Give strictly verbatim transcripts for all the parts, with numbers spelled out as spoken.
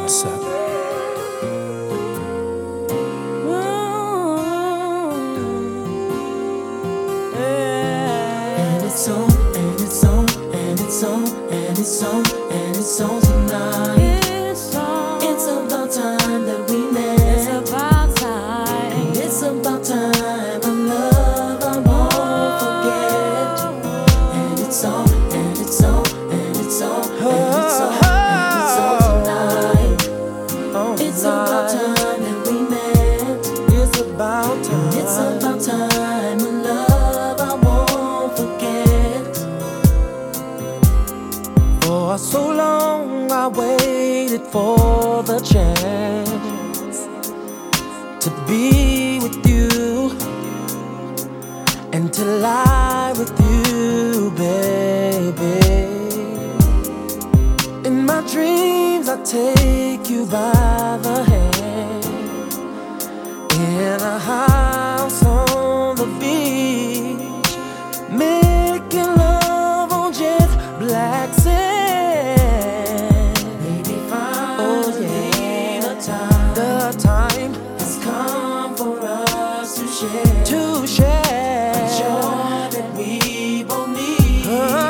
what's up. And it's on, and it's on, and it's on, and it's on, and it's on tonight. It's on. It's about time that we met. It's about time. And it's about time, my love, I won't forget. And it's on, and it's on, and it's on, and it's on, and it's on tonight. It's about time that we met. It's about time. And it's about time, my love, I won't forget. For so long I waited for the chance to be with you and to lie with you, baby. In my dreams I take you by the hand in a house on the beach, making love on jet black sand. Baby, Oh finally yeah, the time the time has come for us to share to share joy that we both need.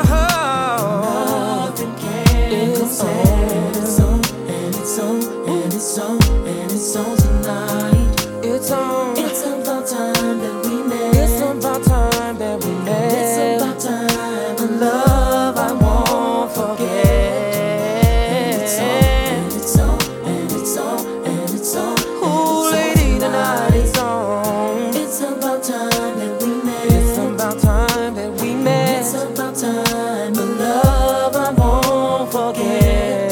Oh, Nothing can it's compare. It's on, and it's on, and it's on, and it's on tonight. it's on. It's about time that we met. It's about time that we met. It's about time, my Love I won't forget. And it's on, and it's on, and it's on, and it's on. Ooh, lady, tonight it's on. It's about time that we met. It's about time that we met. It's about time, my love, I won't forget.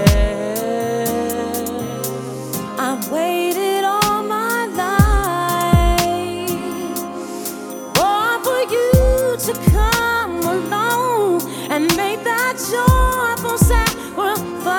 I've waited all my life, boy, for you to come along and make that joyful sacrifice.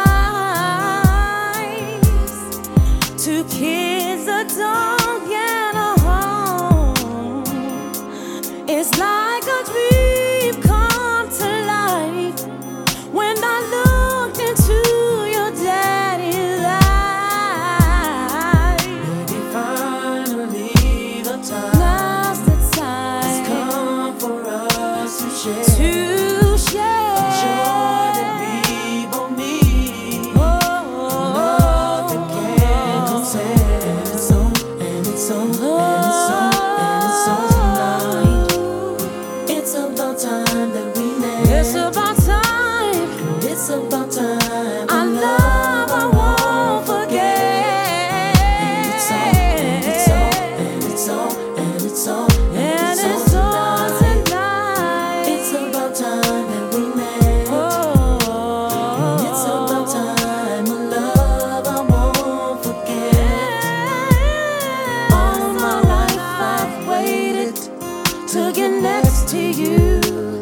Two kids, a dog, and a home. It's like a dream come to life when I looked into your daddy's eyes. Baby, finally the time Now's the has time come for us to share to joy that share. we both need. Oh, Nothing can compare. And it's on, and it's on, and it's on, and it's on tonight. It's about time that we met. it's about time. And it's about time, Our my love I won't forget. And it's on, and it's on, and it's on, and it's on, And and it's on tonight. tonight. It's about time that we met. Oh, And it's about time, my love, I won't forget. all my life I've waited to get next to you.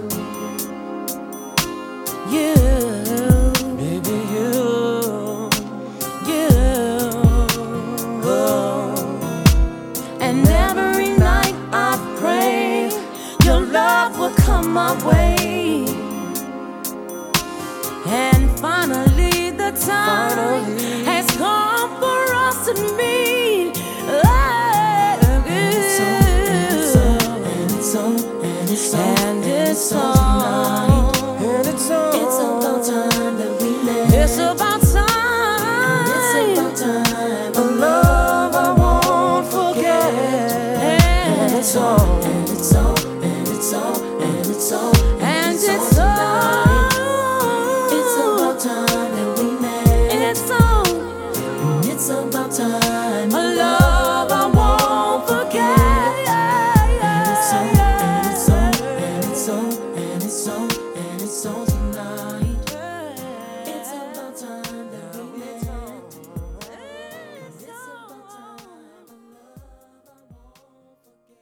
You, Baby, you, you. oh, And every night I pray your love will come my way. And finally the time Finally. has come for us to meet. And it's on, and it's on, and it's on, And it's on on.